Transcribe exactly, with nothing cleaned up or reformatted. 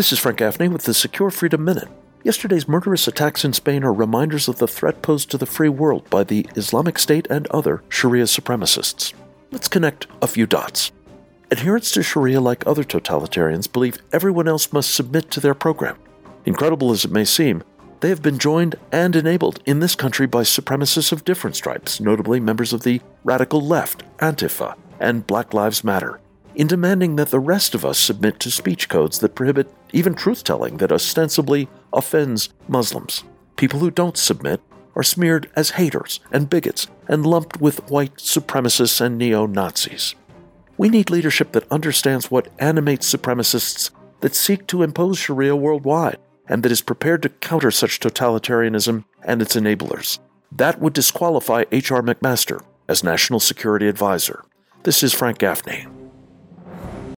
This is Frank Gaffney with the Secure Freedom Minute. Yesterday's murderous attacks in Spain are reminders of the threat posed to the free world by the Islamic State and other Sharia supremacists. Let's connect a few dots. Adherents to Sharia, like other totalitarians, believe everyone else must submit to their program. Incredible as it may seem, they have been joined and enabled in this country by supremacists of different stripes, notably members of the radical left, Antifa, and Black Lives Matter, in demanding that the rest of us submit to speech codes that prohibit even truth-telling that ostensibly offends Muslims. People who don't submit are smeared as haters and bigots and lumped with white supremacists and neo-Nazis. We need leadership that understands what animates supremacists that seek to impose Sharia worldwide and that is prepared to counter such totalitarianism and its enablers. That would disqualify H R McMaster as National Security Advisor. This is Frank Gaffney.